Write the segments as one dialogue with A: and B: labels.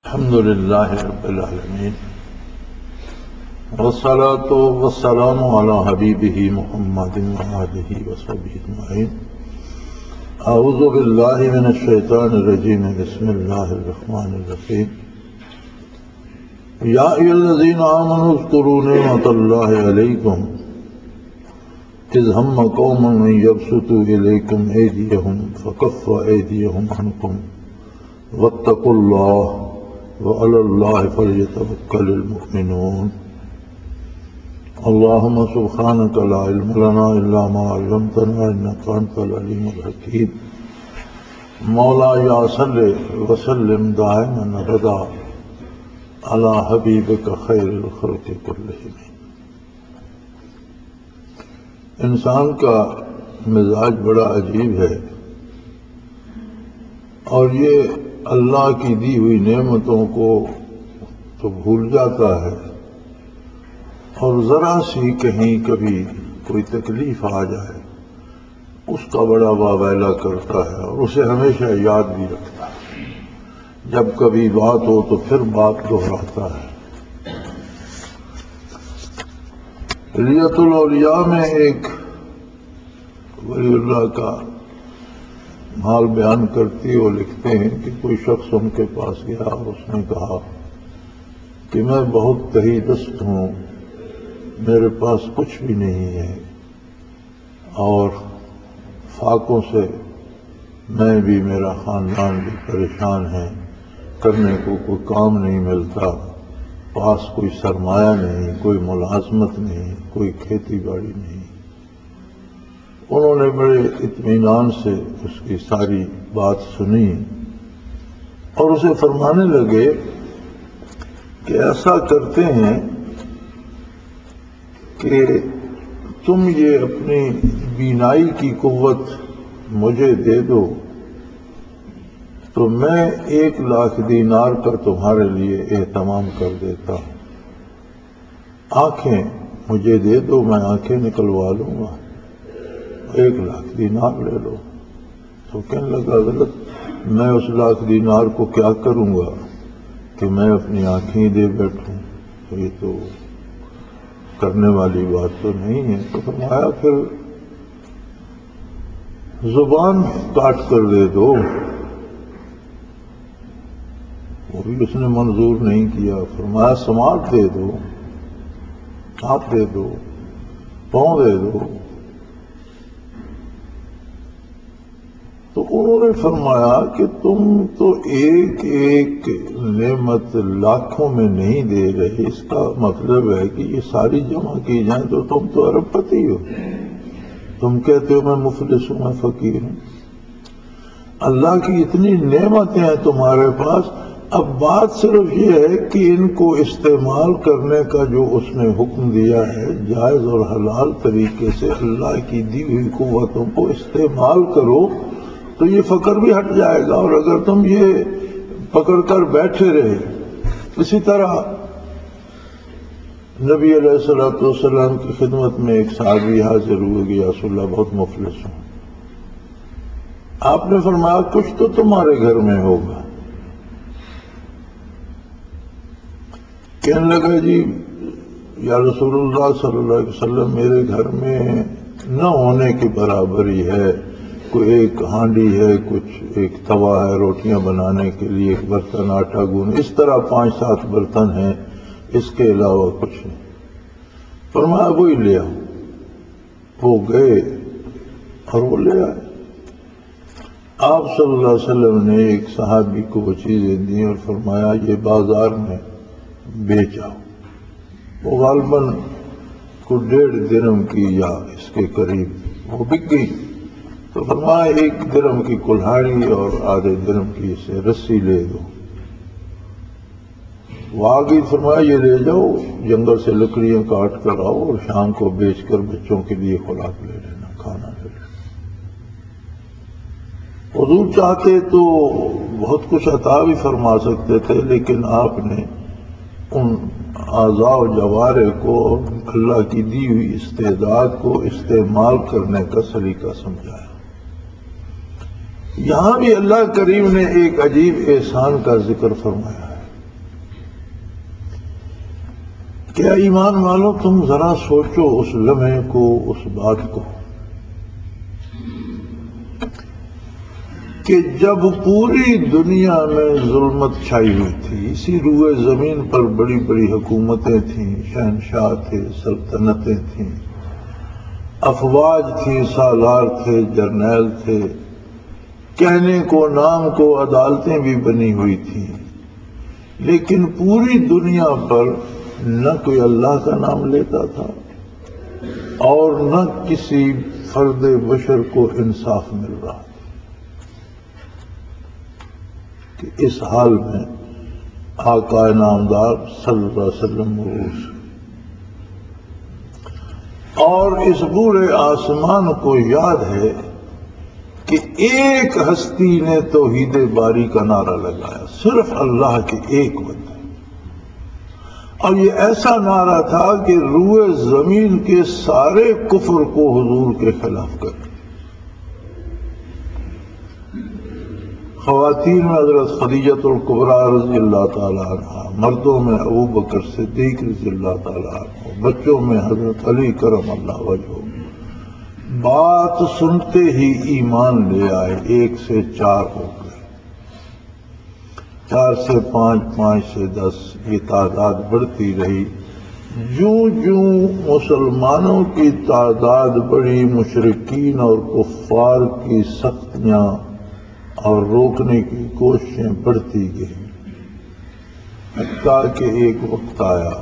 A: الحمد لله رب العالمين والصلاة والسلام على حبيبه محمد وآله وصحبه أجمعين. أعوذ بالله من الشيطان الرجيم. بسم الله الرحمن الرحيم. يا أيها الذين آمنوا اذكروا نعمة الله عليكم إذ هم قوم أن يبسطوا إليكم أيديهم فكف أيديهم عنكم واتقوا الله وعلى الله فليتوكل المؤمنون. اللهم سبحانك لا علم لنا إلا ما علمتنا إنك أنت العليم الحكيم. مولاي صل وسلم دائما أبدا على حبيبك خير الخلق كلهم. انسان کا مزاج بڑا عجیب ہے، اور یہ اللہ کی دی ہوئی نعمتوں کو تو بھول جاتا ہے، اور ذرا سی کہیں کبھی کوئی تکلیف آ جائے اس کا بڑا واویلا کرتا ہے، اور اسے ہمیشہ یاد بھی رکھتا ہے. جب کبھی بات ہو تو پھر بات دہراتا ہے. حلیۃ الاولیاء میں ایک ولی اللہ کا حال بیان کرتی وہ لکھتے ہیں کہ کوئی شخص ان کے پاس گیا اور اس نے کہا کہ میں بہت تہی دست ہوں، میرے پاس کچھ بھی نہیں ہے، اور فاقوں سے میں بھی میرا خاندان بھی پریشان ہے، کرنے کو کوئی کام نہیں ملتا، پاس کوئی سرمایہ نہیں، کوئی ملازمت نہیں، کوئی کھیتی باڑی نہیں. انہوں نے بڑے اطمینان سے اس کی ساری بات سنی اور اسے فرمانے لگے کہ ایسا کرتے ہیں کہ تم یہ اپنی بینائی کی قوت مجھے دے دو تو میں 1,00,000 دینار کا تمہارے لیے اہتمام کر دیتا ہوں. آنکھیں مجھے دے دو، میں آنکھیں نکلوا لوں گا، 1,00,000 دینار لے لو. تو کہنے لگا غلط، میں اس 1,00,000 دینار کو کیا کروں گا کہ میں اپنی آنکھیں دے بیٹھوں، تو یہ تو کرنے والی بات تو نہیں ہے. تو فرمایا پھر زبان کاٹ کر دے دو. وہ بھی اس نے منظور نہیں کیا. فرمایا سماعت دے دو، ہاتھ دے دو، پاؤں دے دو. تو انہوں نے فرمایا کہ تم تو ایک ایک نعمت لاکھوں میں نہیں دے رہے، اس کا مطلب ہے کہ یہ ساری جمع کی جائیں تو تم تو ارب پتی ہو. تم کہتے ہو میں مفلس ہوں، میں فقیر ہوں. اللہ کی اتنی نعمتیں ہیں تمہارے پاس. اب بات صرف یہ ہے کہ ان کو استعمال کرنے کا جو اس نے حکم دیا ہے، جائز اور حلال طریقے سے اللہ کی دی ہوئی قوتوں کو استعمال کرو تو یہ فقر بھی ہٹ جائے گا. اور اگر تم یہ پکڑ کر بیٹھے رہے، اسی طرح نبی علیہ السلام کی خدمت میں ایک صحابی حاضر ہوئے کہ یا رسول اللہ بہت مفلس ہوں. آپ نے فرمایا کچھ تو تمہارے گھر میں ہوگا. کہنے لگا جی یا رسول اللہ صلی اللہ علیہ وسلم میرے گھر میں نہ ہونے کے برابر ہی ہے. کوئی ایک ہانڈی ہے، کچھ ایک توا ہے روٹیاں بنانے کے لیے، ایک برتن آٹا گونے، اس طرح 5-7 برتن ہیں، اس کے علاوہ کچھ نہیں. فرمایا وہی لے آؤ. وہ گئے اور وہ لے آئے. آپ صلی اللہ علیہ وسلم نے ایک صحابی کو وہ چیزیں دیں اور فرمایا یہ بازار میں بیچ آؤ. وہ غالباً کو 1.5 درہم کی یا اس کے قریب وہ بک گئی. تو فرمایا 1 درہم کی کلہاڑی اور آدھے درہم کی اسے رسی لے دو. وہ آگئی. فرمایا یہ لے جاؤ، جنگل سے لکڑیاں کاٹ کر آؤ اور شام کو بیچ کر بچوں کے لیے خوراک لے لینا، کھانا لے لینا. حضور چاہتے تو بہت کچھ عطا بھی فرما سکتے تھے، لیکن آپ نے ان اعضاء و جوارح کو اللہ کی دی ہوئی استعداد کو استعمال کرنے کا سلیقہ سمجھایا. یہاں بھی اللہ کریم نے ایک عجیب احسان کا ذکر فرمایا ہے. کیا ایمان والو تم ذرا سوچو اس لمحے کو، اس بات کو کہ جب پوری دنیا میں ظلمت چھائی ہوئی تھی، اسی روئے زمین پر بڑی بڑی حکومتیں تھیں، شہنشاہ تھے، سلطنتیں تھیں، افواج تھی، سالار تھے، جرنیل تھے، کہنے کو نام کو عدالتیں بھی بنی ہوئی تھیں، لیکن پوری دنیا پر نہ کوئی اللہ کا نام لیتا تھا اور نہ کسی فرد بشر کو انصاف مل رہا تھا کہ اس حال میں آقا نامدار صلی اللہ علیہ وسلم مبعوث اور اس پورے آسمان کو یاد ہے کہ ایک ہستی نے توحید باری کا نعرہ لگایا، صرف اللہ کے ایک بندے، اور یہ ایسا نعرہ تھا کہ روئے زمین کے سارے کفر کو حضور کے خلاف کر۔ خواتین میں حضرت خدیجۃ الکبریٰ رضی اللہ تعالیٰ عنہ، مردوں میں ابو بکر صدیق رضی اللہ تعالیٰ عنہ، بچوں میں حضرت علی کرم اللہ وجہہ، بات سنتے ہی ایمان لے آئے، 1 سے 4 ہو گئے، 4 سے 5، 5 سے 10، یہ تعداد بڑھتی رہی۔ جوں جوں مسلمانوں کی تعداد بڑھی، مشرکین اور کفار کی سختیاں اور روکنے کی کوششیں بڑھتی گئیں، حتیٰ کہ ایک وقت آیا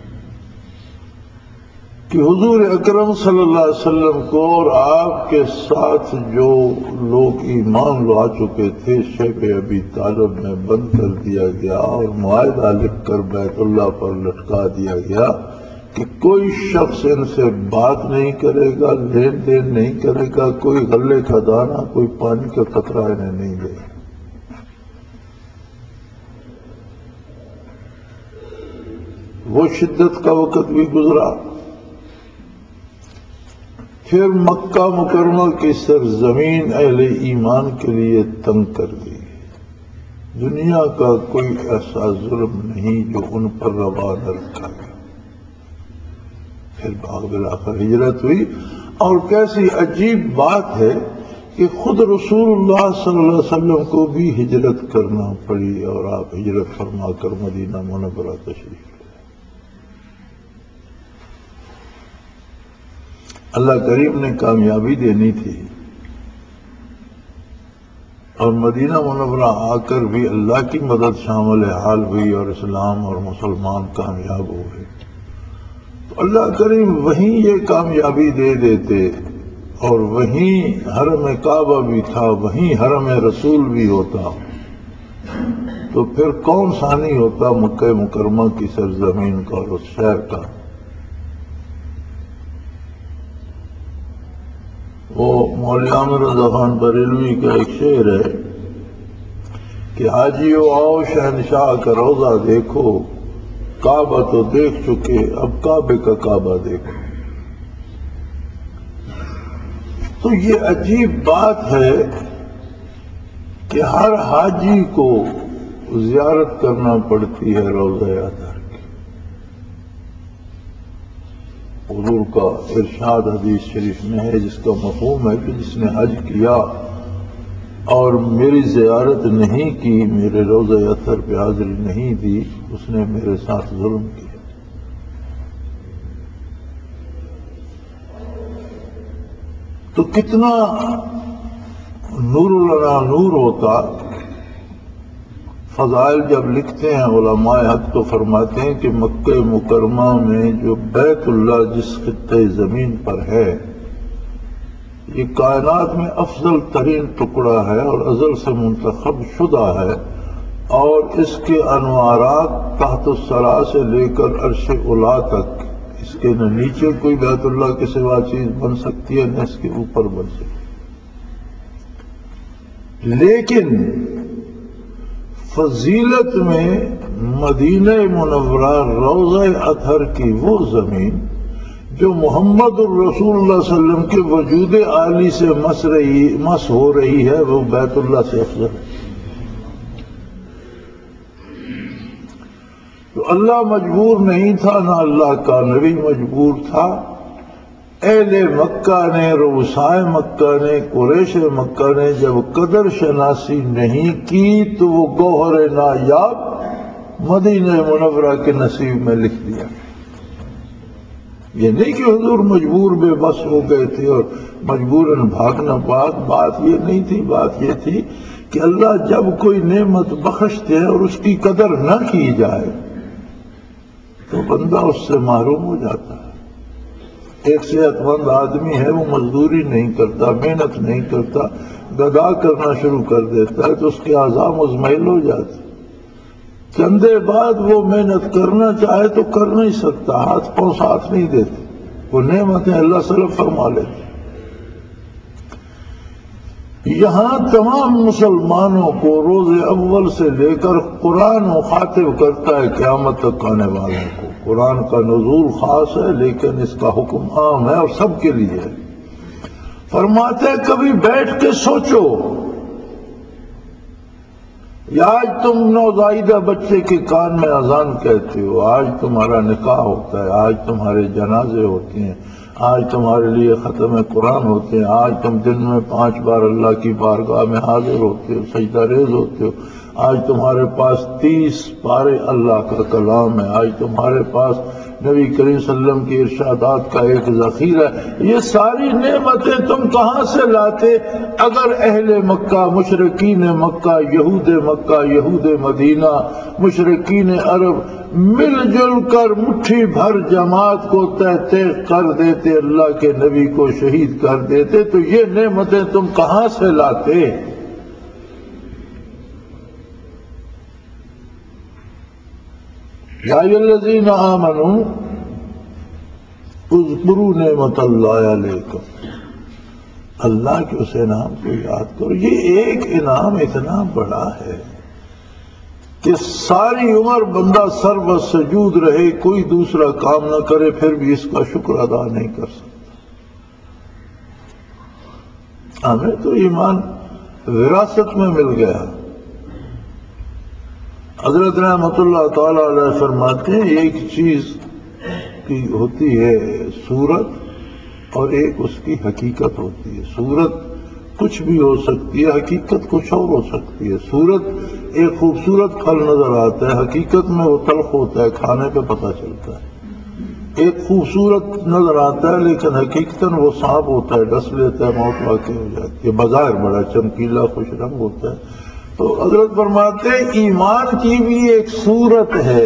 A: کہ حضور اکرم صلی اللہ علیہ وسلم کو اور آپ کے ساتھ جو لوگ ایمان لا چکے تھے شیب ابی طالب میں بند کر دیا گیا اور معاہدہ لکھ کر بیت اللہ پر لٹکا دیا گیا کہ کوئی شخص ان سے بات نہیں کرے گا، لین دین نہیں کرے گا، کوئی غلے کا دانہ، کوئی پانی کا قطرہ انہیں نہیں دے گا۔ وہ شدت کا وقت بھی گزرا، پھر مکہ مکرمہ کی سرزمین اہل ایمان کے لیے تنگ کر دی۔ دنیا کا کوئی ایسا ظلم نہیں جو ان پر روا نہ رکھا گیا۔ پھر بالآخر ہجرت ہوئی، اور کیسی عجیب بات ہے کہ خود رسول اللہ صلی اللہ علیہ وسلم کو بھی ہجرت کرنا پڑی، اور آپ ہجرت فرما کر مدینہ منورہ تشریف۔ اللہ کریم نے کامیابی دینی تھی، اور مدینہ منورہ آ کر بھی اللہ کی مدد شامل حال ہوئی اور اسلام اور مسلمان کامیاب ہوئے، تو اللہ کریم وہیں یہ کامیابی دے دیتے، اور وہیں حرم کعبہ بھی تھا، وہیں حرم رسول بھی ہوتا، تو پھر کون ثانی ہوتا مکہ مکرمہ کی سرزمین کا اور اس شہر کا۔ وہ مولوی عامر رضا خان بریلوی کا ایک شعر ہے کہ حاجیو آؤ شہنشاہ کا روضہ دیکھو، کعبہ تو دیکھ چکے اب کعبے کا کعبہ دیکھو۔ تو یہ عجیب بات ہے کہ ہر حاجی کو زیارت کرنا پڑتی ہے روضہ اطہر کی۔ حضور کا ارشاد حدیث شریف میں ہے، جس کا مفہوم ہے کہ جس نے حج کیا اور میری زیارت نہیں کی، میرے روضہ اطہر پہ حاضری نہیں دی، اس نے میرے ساتھ ظلم کیا۔ تو کتنا نور لنا نور ہوتا۔ فضائل جب لکھتے ہیں علماء حق تو فرماتے ہیں کہ مکہ مکرمہ میں جو بیت اللہ جس خطے زمین پر ہے، یہ کائنات میں افضل ترین ٹکڑا ہے اور ازل سے منتخب شدہ ہے، اور اس کے انوارات تحت الثری سے لے کر عرش اولی تک، اس کے نہ نیچے کوئی بیت اللہ کے سوا چیز بن سکتی ہے نہ اس کے اوپر بن سکتی، لیکن فضیلت میں مدینہ منورہ روضہ اطہر کی وہ زمین جو محمد الرسول اللہ صلی اللہ علیہ وسلم کے وجود عالی سے مس ہو رہی ہے، وہ بیت اللہ سے افضل ہے۔ تو اللہ مجبور نہیں تھا، نہ اللہ کا نبی مجبور تھا۔ اہل مکہ نے، رؤسائے مکہ نے، قریش مکہ نے جب قدر شناسی نہیں کی تو وہ گوہر نایاب مدینہ منورہ کے نصیب میں لکھ دیا۔ یہ نہیں کہ حضور مجبور بے بس ہو گئے تھے اور مجبوراً بھاگنا پاک، بات یہ نہیں تھی، بات یہ تھی کہ اللہ جب کوئی نعمت بخشتے ہیں اور اس کی قدر نہ کی جائے تو بندہ اس سے محروم ہو جاتا ہے۔ ایک صحت مند آدمی ہے، وہ مزدوری نہیں کرتا، محنت نہیں کرتا، گدا کرنا شروع کر دیتا ہے تو اس کے اعضاء مزمحل ہو جاتے، چندے بعد وہ محنت کرنا چاہے تو کر نہیں سکتا، ہاتھ پاؤں ساتھ نہیں دیتے، وہ نعمتیں اللہ سلب فرما لیتے۔ یہاں تمام مسلمانوں کو روز اول سے لے کر قرآن مخاطب کرتا ہے قیامت تک آنے والوں کو۔ قرآن کا نزول خاص ہے لیکن اس کا حکم عام ہے اور سب کے لیے ہے۔ فرماتے ہیں کبھی بیٹھ کے سوچو، یا آج تم نوزائیدہ بچے کے کان میں اذان کہتے ہو، آج تمہارا نکاح ہوتا ہے، آج تمہارے جنازے ہوتے ہیں، آج تمہارے لیے ختم قرآن ہوتے ہیں، آج تم دن میں 5 بار اللہ کی بارگاہ میں حاضر ہوتے ہو، سجدہ ریز ہوتے ہو، آج تمہارے پاس 30 پارے اللہ کا کلام ہے، آج تمہارے پاس نبی کریم صلی اللہ علیہ وسلم کی ارشادات کا ایک ذخیرہ ہے۔ یہ ساری نعمتیں تم کہاں سے لاتے اگر اہل مکہ، مشرکین مکہ، یہود مدینہ، مشرکین عرب مل جل کر مٹھی بھر جماعت کو تہہ کر دیتے، اللہ کے نبی کو شہید کر دیتے، تو یہ نعمتیں تم کہاں سے لاتے؟ یا ایھا الذین آمنوا اذکروا نعمت اللہ علیکم، اللہ کے اس انعام کو یاد کرو۔ یہ ایک انعام اتنا بڑا ہے کہ ساری عمر بندہ سر بسجود رہے، کوئی دوسرا کام نہ کرے، پھر بھی اس کا شکر ادا نہیں کر سکتا۔ ہمیں تو ایمان وراثت میں مل گیا۔ حضرت رحمۃ اللہ تعالی علیہ فرماتے ہیں ایک چیز کی ہوتی ہے صورت اور ایک اس کی حقیقت ہوتی ہے۔ صورت کچھ بھی ہو سکتی ہے، حقیقت کچھ اور ہو سکتی ہے۔ صورت ایک خوبصورت پھل نظر آتا ہے، حقیقت میں وہ تلخ ہوتا ہے، کھانے پہ پتہ چلتا ہے۔ ایک خوبصورت نظر آتا ہے لیکن حقیقتاً وہ سانپ ہوتا ہے، ڈس لیتا ہے، موت واقع ہو جاتی ہے۔ بظاہر بڑا چمکیلا خوش رنگ ہوتا ہے۔ تو حضرت فرماتے ہیں ایمان کی بھی ایک صورت ہے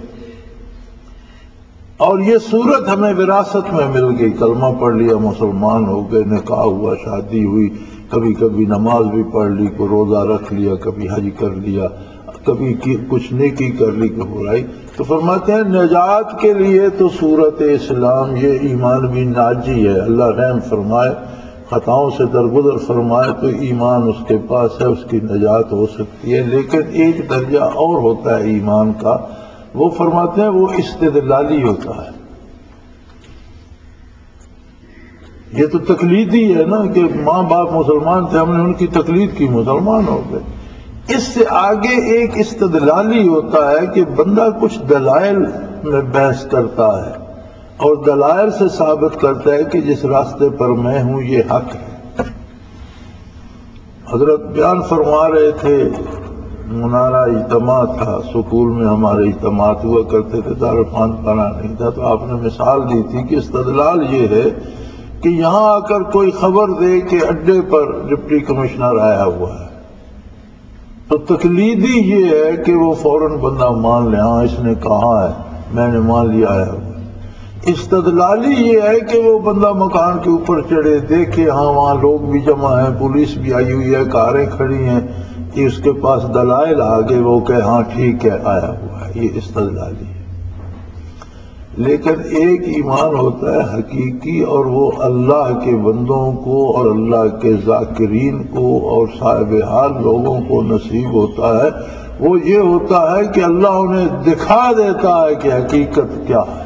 A: اور یہ صورت ہمیں وراثت میں مل گئی۔ کلمہ پڑھ لیا، مسلمان ہو گئے، نکاح ہوا، شادی ہوئی، کبھی کبھی نماز بھی پڑھ لی، کوئی روزہ رکھ لیا، کبھی حج کر لیا، کبھی کچھ نیکی کر لی، کبھی برائی۔ تو فرماتے ہیں نجات کے لیے تو صورت اسلام، یہ ایمان بھی ناجی ہے۔ اللہ رحم فرمائے، خطاؤں سے درگزر فرمائے تو ایمان اس کے پاس ہے، اس کی نجات ہو سکتی ہے۔ لیکن ایک درجہ اور ہوتا ہے ایمان کا، وہ فرماتے ہیں وہ استدلالی ہوتا ہے۔ یہ تو تقلیدی ہے نا کہ ماں باپ مسلمان تھے، ہم نے ان کی تقلید کی، مسلمان ہو گئے۔ اس سے آگے ایک استدلالی ہوتا ہے کہ بندہ کچھ دلائل میں بحث کرتا ہے اور دلائل سے ثابت کرتا ہے کہ جس راستے پر میں ہوں یہ حق ہے۔ حضرت بیان فرما رہے تھے، منارہ اجتماع تھا، سکول میں ہمارے اجتماع ہوا کرتے تھے، دارالفان پڑھا نہیں تھا، تو آپ نے مثال دی تھی کہ استدلال یہ ہے کہ یہاں آ کر کوئی خبر دے کہ اڈے پر ڈپٹی کمشنر آیا ہوا ہے، تو تقلیدی یہ ہے کہ وہ فوراً بندہ مان لے، ہاں اس نے کہا ہے، میں نے مان لیا آیا ہوا۔ استدلالی یہ ہے کہ وہ بندہ مکان کے اوپر چڑھے، دیکھے ہاں وہاں لوگ بھی جمع ہیں، پولیس بھی آئی ہوئی ہے، کاریں کھڑی ہیں، کہ اس کے پاس دلائل آگے، وہ کہ ہاں ٹھیک ہے آیا ہوا ہے، یہ استدلالی ہے۔ لیکن ایک ایمان ہوتا ہے حقیقی، اور وہ اللہ کے بندوں کو اور اللہ کے ذاکرین کو اور صاحب حال لوگوں کو نصیب ہوتا ہے۔ وہ یہ ہوتا ہے کہ اللہ انہیں دکھا دیتا ہے کہ حقیقت کیا ہے۔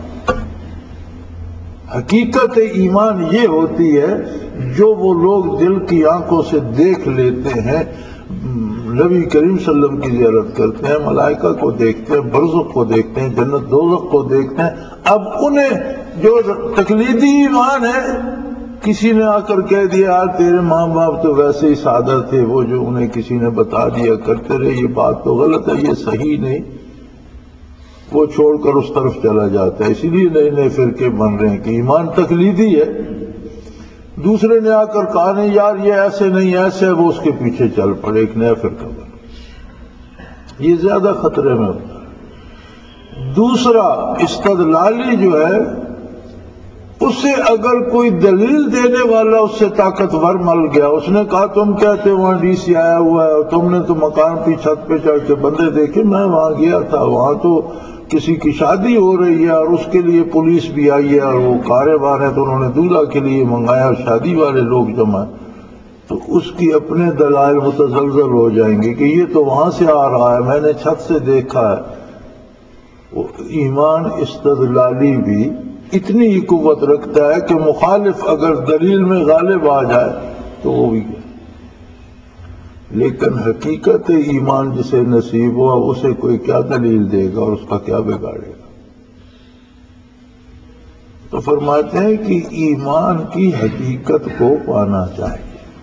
A: حقیقت ایمان یہ ہوتی ہے جو وہ لوگ دل کی آنکھوں سے دیکھ لیتے ہیں، نبی کریم صلی اللہ علیہ وسلم کی زیارت کرتے ہیں، ملائکہ کو دیکھتے ہیں، برزخ کو دیکھتے ہیں، جنت دوزخ کو دیکھتے ہیں. اب انہیں جو تقلیدی ایمان ہے، کسی نے آ کر کہہ دیا یار تیرے ماں باپ تو ویسے ہی سادہ تھے، وہ جو انہیں کسی نے بتا دیا کرتے رہے، یہ بات تو غلط ہے، یہ صحیح نہیں، وہ چھوڑ کر اس طرف چلا جاتا ہے. اسی لیے نئے نئے فرقے بن رہے ہیں کہ ایمان تقلیدی ہے. دوسرے نے آ کر کہا نہیں یار یہ ایسے نہیں ایسے ہے، وہ اس کے پیچھے چل پڑے، ایک نیا فرقہ بنا. یہ زیادہ خطرے میں ہوتا ہے. دوسرا استدلالی جو ہے، اسے اگر کوئی دلیل دینے والا اس سے طاقتور مل گیا، اس نے کہا تم کہتے ہو وہاں ڈی سی آیا ہوا ہے اور تم نے تو مکان کی چھت پہ چڑھ کے بندے دیکھے، میں وہاں گیا تھا، وہاں تو کسی کی شادی ہو رہی ہے اور اس کے لیے پولیس بھی آئی ہے اور وہ کاروبار ہے تو انہوں نے دولہا کے لیے منگایا اور شادی والے لوگ جمع، تو اس کی اپنے دلائل متزلزل ہو جائیں گے کہ یہ تو وہاں سے آ رہا ہے، میں نے چھت سے دیکھا ہے. وہ ایمان استدلالی بھی اتنی ہی قوت رکھتا ہے کہ مخالف اگر دلیل میں غالب آ جائے تو وہ بھی گیا. لیکن حقیقت ایمان جسے نصیب ہوا اسے کوئی کیا دلیل دے گا اور اس کا کیا بگاڑے گا. تو فرماتے ہیں کہ ایمان کی حقیقت کو پانا چاہیے.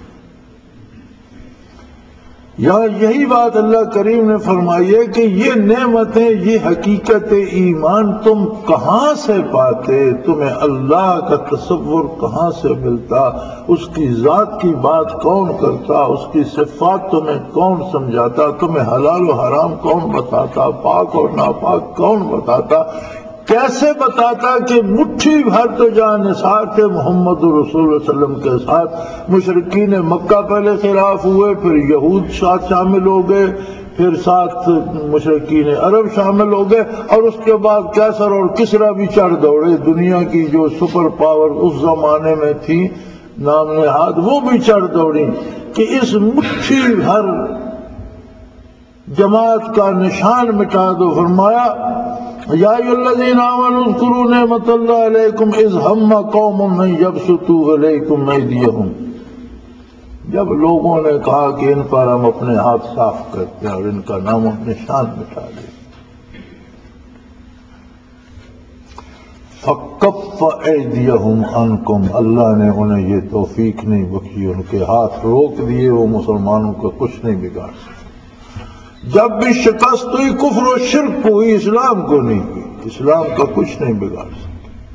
A: یہاں یہی بات اللہ کریم نے فرمائی ہے کہ یہ نعمتیں، یہ حقیقت ایمان تم کہاں سے پاتے، تمہیں اللہ کا تصور کہاں سے ملتا، اس کی ذات کی بات کون کرتا، اس کی صفات تمہیں کون سمجھاتا، تمہیں حلال و حرام کون بتاتا، پاک اور ناپاک کون بتاتا، کیسے بتاتا کہ مٹھی بھر تو جہاں نثار تھے محمد رسول اللہ صلی اللہ علیہ وسلم کے ساتھ، مشرکین مکہ پہلے خلاف ہوئے، پھر یہود ساتھ شامل ہو گئے، پھر ساتھ مشرکین عرب شامل ہو گئے، اور اس کے بعد کیسر اور کسرا بھی چڑھ دوڑے، دنیا کی جو سپر پاور اس زمانے میں تھی نام نہاد، وہ بھی چڑھ دوڑی کہ اس مٹھی بھر جماعت کا نشان مٹا دو. فرمایا یا ایھا الذین آمنوا اذکروا نعمت اللہ علیکم اذ ہم قوم ان یبسطوا الیکم ایدیہم. جب لوگوں نے کہا کہ ان پر ہم اپنے ہاتھ صاف کرتے ہیں اور ان کا نام و نشان مٹا دیں، فکف ایدیہم عنکم، اللہ نے انہیں یہ توفیق نہیں بخشی، ان کے ہاتھ روک دیے، وہ مسلمانوں کا کچھ نہیں بگاڑ سکتے. جب بھی شکست ہوئی کفر و شرک کو ہوئی، اسلام کو نہیں ہوئی، اسلام کا کچھ نہیں بگاڑ سکتے.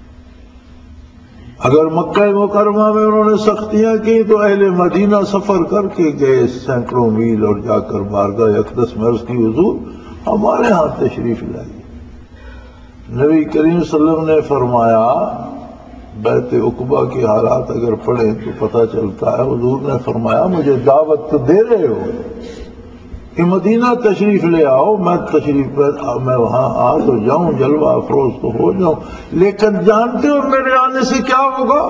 A: اگر مکہ مکرمہ میں انہوں نے سختیاں کی تو اہل مدینہ سفر کر کے گئے سینکڑوں میل اور جا کر بارگاہ اقدس میں عرض کی حضور ہمارے ہاں تشریف لائیے. نبی کریم صلی اللہ علیہ وسلم نے فرمایا، بیت عقبہ کے حالات اگر پڑھیں تو پتہ چلتا ہے، حضور نے فرمایا مجھے دعوت تو دے رہے ہو کہ مدینہ تشریف لے آؤ، میں وہاں آ تو جاؤں، جلوہ افروز تو ہو جاؤں، لیکن جانتے ہو میرے آنے سے کیا ہوگا؟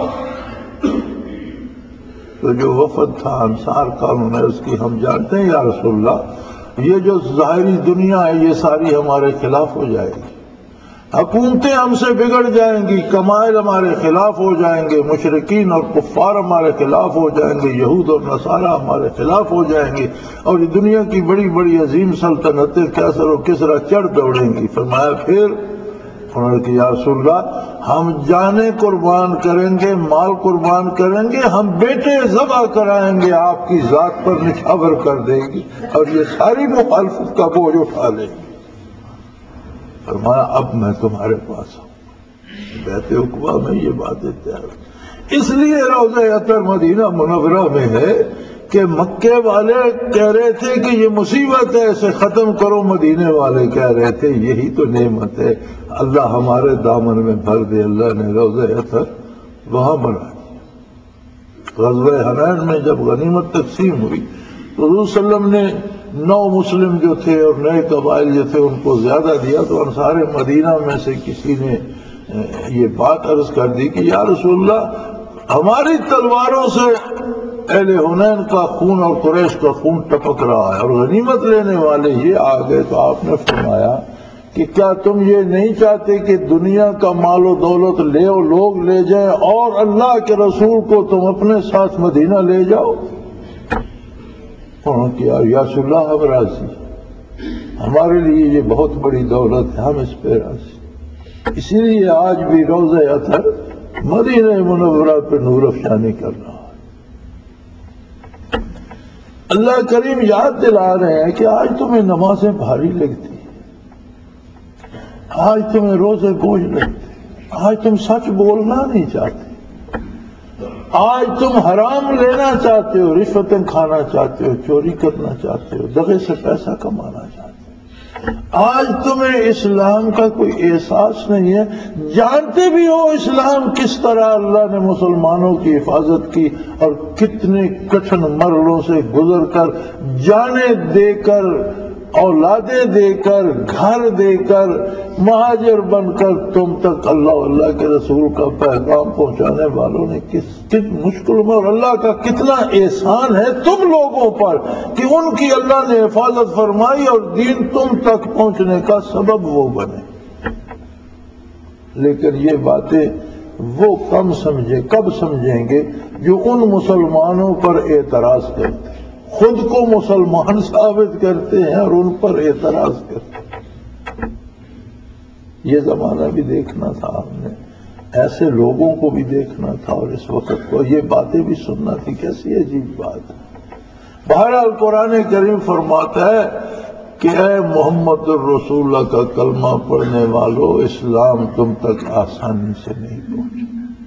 A: تو جو وفد تھا انصار کا، انہوں نے اس کی ہم جانتے ہیں یا رسول اللہ، یہ جو ظاہری دنیا ہے یہ ساری ہمارے خلاف ہو جائے گی، حکومتیں ہم سے بگڑ جائیں گی، قبائل ہمارے خلاف ہو جائیں گے، مشرکین اور کفار ہمارے خلاف ہو جائیں گے، یہود اور نصارہ ہمارے خلاف ہو جائیں گے، اور یہ دنیا کی بڑی بڑی عظیم سلطنتیں کیسر و کسرا چڑھ دوڑیں گی. فرمایا پھر؟ انہوں نے کہ یا رسول اللہ ہم جانیں قربان کریں گے، مال قربان کریں گے، ہم بیٹے ذبح کرائیں گے، آپ کی ذات پر نچھاور کر دے گی اور یہ ساری مخالفت کا بوجھ اٹھا لے گی. فرمایا اب میں تمہارے پاس ہوں. بیت عقبہ میں یہ باتیں تیار، اس لیے روضہ اطہر مدینہ منورہ میں ہے کہ مکے والے کہہ رہے تھے کہ یہ مصیبت ہے اسے ختم کرو، مدینے والے کہہ رہے تھے یہی تو نعمت ہے، اللہ ہمارے دامن میں بھر دے. اللہ نے روضہ اطہر وہاں بنا دیا. غزوہ حنین میں جب غنیمت تقسیم ہوئی تو حضور صلی اللہ علیہ وسلم نے 9 مسلم جو تھے اور نئے قبائل جو تھے ان کو زیادہ دیا، تو انصار مدینہ میں سے کسی نے یہ بات عرض کر دی کہ یا رسول اللہ ہماری تلواروں سے اہل حنین کا خون اور قریش کا خون ٹپک رہا ہے اور غنیمت لینے والے یہ آ گئے. تو آپ نے فرمایا کہ کیا تم یہ نہیں چاہتے کہ دنیا کا مال و دولت لوگ لے جائیں اور اللہ کے رسول کو تم اپنے ساتھ مدینہ لے جاؤ؟ انہوں نے کیا یاس اللہ ہم راضی، ہمارے لیے یہ بہت بڑی دولت ہے، ہم اس پہ راضی۔ اسی لیے آج بھی روضہ اطہر مدینہ منورہ پہ نور افشانی کر رہا ہے۔ اللہ کریم یاد دلا رہے ہیں کہ آج تمہیں نمازیں بھاری لگتی، آج تمہیں روزے بوجھ لگتے، آج تم سچ بولنا نہیں چاہتے، آج تم حرام لینا چاہتے ہو، رشوتیں کھانا چاہتے ہو، چوری کرنا چاہتے ہو، دغے سے پیسہ کمانا چاہتے ہو، آج تمہیں اسلام کا کوئی احساس نہیں ہے۔ جانتے بھی ہو اسلام کس طرح اللہ نے مسلمانوں کی حفاظت کی اور کتنے کٹھن مرحلوں سے گزر کر، جانیں دے کر، اولادیں دے کر، گھر دے کر، مہاجر بن کر تم تک اللہ کے رسول کا پیغام پہنچانے والوں نے کس مشکل میں، اور اللہ کا کتنا احسان ہے تم لوگوں پر کہ ان کی اللہ نے حفاظت فرمائی اور دین تم تک پہنچنے کا سبب وہ بنے۔ لیکن یہ باتیں وہ کب سمجھیں گے جو ان مسلمانوں پر اعتراض کرتے ہیں، خود کو مسلمان ثابت کرتے ہیں اور ان پر اعتراض کرتے ہیں۔ یہ زمانہ بھی دیکھنا تھا ہم نے، ایسے لوگوں کو بھی دیکھنا تھا، اور اس وقت کو یہ باتیں بھی سننا تھی۔ کیسی عجیب بات ہے۔ بہرحال قرآن کریم فرماتا ہے کہ اے محمد الرسول اللہ کا کلمہ پڑھنے والو، اسلام تم تک آسانی سے نہیں پہنچا۔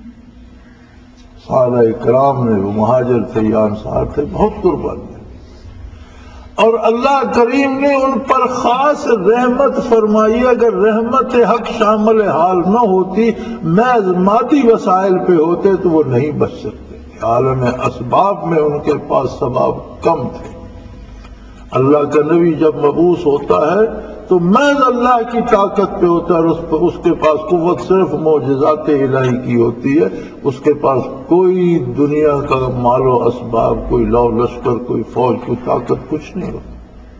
A: صحابہ کرام نے، وہ مہاجر تھے یا انصار تھے، بہت قربانی، اور اللہ کریم نے ان پر خاص رحمت فرمائی۔ اگر رحمت حق شامل حال نہ ہوتی، محض مادی وسائل پہ ہوتے تو وہ نہیں بچ سکتے تھے۔ عالم اسباب میں ان کے پاس سباب کم تھے۔ اللہ کا نبی جب مبعوث ہوتا ہے تو محض اللہ کی طاقت پہ ہوتا ہے، اور اس کے پاس قوت صرف معجزات الہی کی ہوتی ہے، اس کے پاس کوئی دنیا کا مال و اسباب، کوئی لو لشکر، کوئی فوج، کوئی طاقت، کچھ نہیں ہوتا۔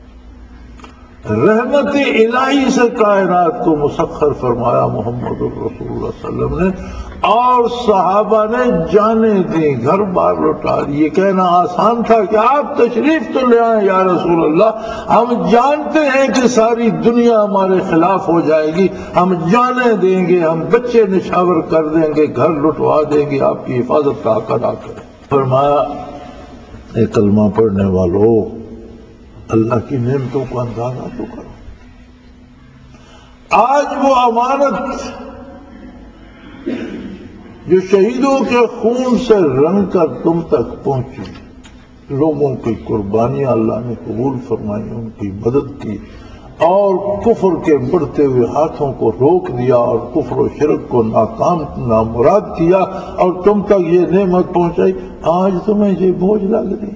A: رحمت الہی سے کائنات کو مسخر فرمایا محمد الرسول اللہ صلی اللہ علیہ وسلم نے، اور صحابہ نے جانیں دیں، گھر بار لوٹا دی۔ یہ کہنا آسان تھا کہ آپ تشریف تو لے آئیں یا رسول اللہ، ہم جانتے ہیں کہ ساری دنیا ہمارے خلاف ہو جائے گی، ہم جانیں دیں گے، ہم بچے نچھاور کر دیں گے، گھر لٹوا دیں گے، آپ کی حفاظت کا حق ادا کریں۔ فرمایا اے کلمہ پڑھنے والو، اللہ کی نعمتوں کو اندازہ تو کرو۔ آج وہ امانت جو شہیدوں کے خون سے رنگ کر تم تک پہنچی، لوگوں کی قربانیاں اللہ نے قبول فرمائی، ان کی مدد کی، اور کفر کے بڑھتے ہوئے ہاتھوں کو روک دیا، اور کفر و شرک کو نامراد کیا، اور تم تک یہ نعمت پہنچائی، آج تمہیں یہ بوجھ لگ رہی۔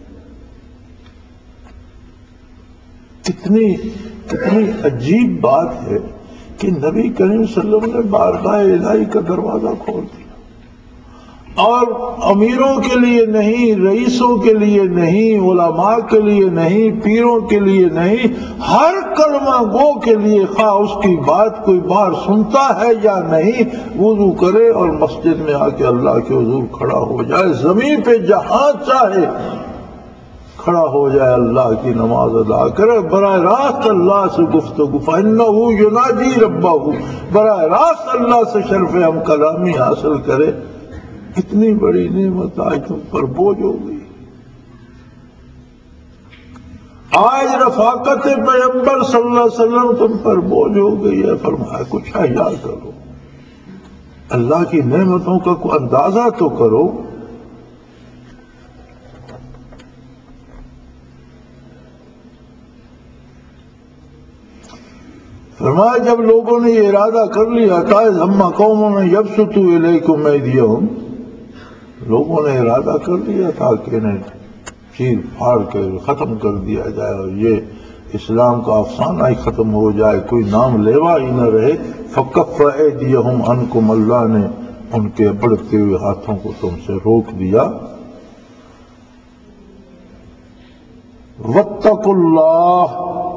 A: کتنی عجیب بات ہے کہ نبی کریم صلی اللہ علیہ وسلم نے بارگاہ الہی کا دروازہ کھول دیا، اور امیروں کے لیے نہیں، رئیسوں کے لیے نہیں، علماء کے لیے نہیں، پیروں کے لیے نہیں، ہر کلمہ گو کے لیے، خواہ اس کی بات کوئی باہر سنتا ہے یا نہیں، وضو کرے اور مسجد میں آ کے اللہ کے حضور کھڑا ہو جائے، زمین پہ جہاں چاہے کھڑا ہو جائے، اللہ کی نماز ادا کرے، براہ راست اللہ سے گفتگو، فَإِنَّهُ يُنَاجِي رَبَّهُ، براہ راست اللہ سے شرف ہم کلامی حاصل کرے۔ اتنی بڑی نعمت آج تم پر بوجھ ہو گئی۔ آج رفاقت پیغمبر صلی اللہ علیہ وسلم تم پر بوجھ ہو گئی ہے۔ فرمایا کچھ حیا کرو، اللہ کی نعمتوں کا کوئی اندازہ تو کرو۔ فرمایا جب لوگوں نے یہ ارادہ کر لیا تھا، ہم قوموں نے یبسطوا الیکم ایدیہم، لوگوں نے ارادہ کر لیا تھا کہ انہیں چیر پھاڑ کے ختم کر دیا جائے، اور یہ اسلام کا افسانہ ہی ختم ہو جائے، کوئی نام لیوا ہی نہ رہے۔ فکف ایدیہم عنکم، اللہ نے ان کے بڑھتے ہوئے ہاتھوں کو تم سے روک دیا۔ واتقوا اللہ،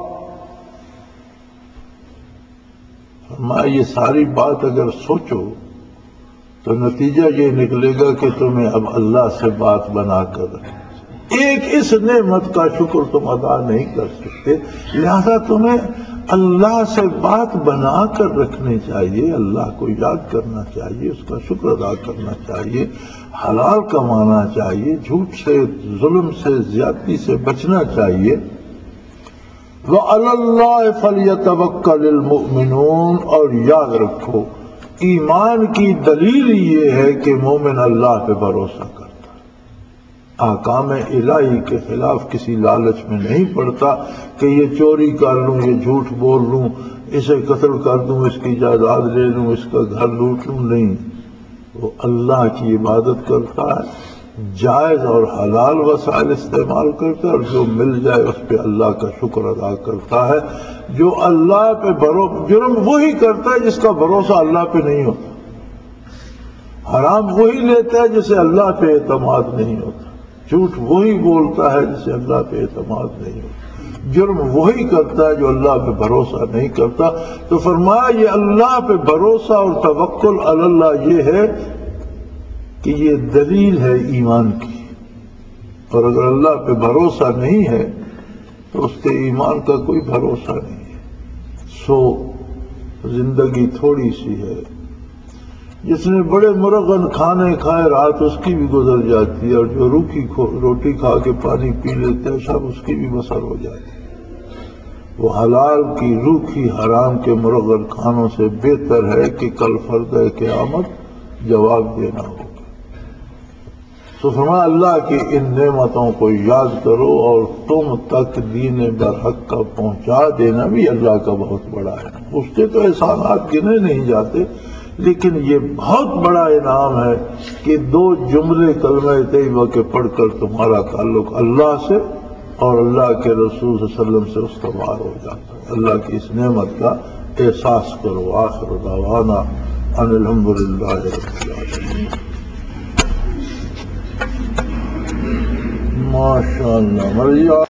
A: فرمایا یہ ساری بات اگر سوچو تو نتیجہ یہ نکلے گا کہ تمہیں اب اللہ سے بات بنا کر ایک اس نعمت کا شکر تم ادا نہیں کر سکتے، لہذا تمہیں اللہ سے بات بنا کر رکھنی چاہیے، اللہ کو یاد کرنا چاہیے، اس کا شکر ادا کرنا چاہیے، حلال کمانا چاہیے، جھوٹ سے، ظلم سے، زیادتی سے بچنا چاہیے۔ وَعَلَى اللَّهِ فَلْيَتَوَكَّلِ الْمُؤْمِنُونَ، اور یاد رکھو ایمان کی دلیل یہ ہے کہ مومن اللہ پہ بھروسہ کرتا، احکام الہی کے خلاف کسی لالچ میں نہیں پڑتا کہ یہ چوری کر لوں، یہ جھوٹ بول لوں، اسے قتل کر دوں، اس کی جائیداد لے لوں، اس کا گھر لوٹ لوں، نہیں، وہ اللہ کی عبادت کرتا ہے، جائز اور حلال وسائل استعمال کرتا ہے، اور جو مل جائے اس پہ اللہ کا شکر ادا کرتا ہے۔ جو اللہ پہ جرم وہی کرتا ہے جس کا بھروسہ اللہ پہ نہیں ہوتا، حرام وہی لیتا ہے جسے اللہ پہ اعتماد نہیں ہوتا، جھوٹ وہی بولتا ہے جسے اللہ پہ اعتماد نہیں ہوتا، جرم وہی کرتا ہے جو اللہ پہ بھروسہ نہیں کرتا۔ تو فرمایا یہ اللہ پہ بھروسہ اور توکل علی اللہ یہ ہے کہ یہ دلیل ہے ایمان کی، اور اگر اللہ پہ بھروسہ نہیں ہے تو اس کے ایمان کا کوئی بھروسہ نہیں ہے۔ سو زندگی تھوڑی سی ہے، جس نے بڑے مرغن کھانے کھائے رات اس کی بھی گزر جاتی ہے، اور جو روکھی روٹی کھا کے پانی پی لیتے ہیں شب اس کی بھی بسر ہو جاتی ہے۔ وہ حلال کی روکھی حرام کے مرغن کھانوں سے بہتر ہے کہ کل فرد قیامت جواب دینا ہوگا۔ تو فرمایا اللہ کی ان نعمتوں کو یاد کرو، اور تم تک دین برحق کا پہنچا دینا بھی اللہ کا بہت بڑا ہے۔ اس کے تو احسانات گنے نہیں جاتے، لیکن یہ بہت بڑا انعام ہے کہ دو جملے کلمہ طیبہ کے پڑھ کر تمہارا تعلق اللہ سے اور اللہ کے رسول صلی اللہ علیہ وسلم سے استوار ہو جاتا ہے۔ اللہ کی اس نعمت کا احساس کرو۔ آخر دعوانا ان الحمدللہ رب العالمین۔ ماشاء اللہ۔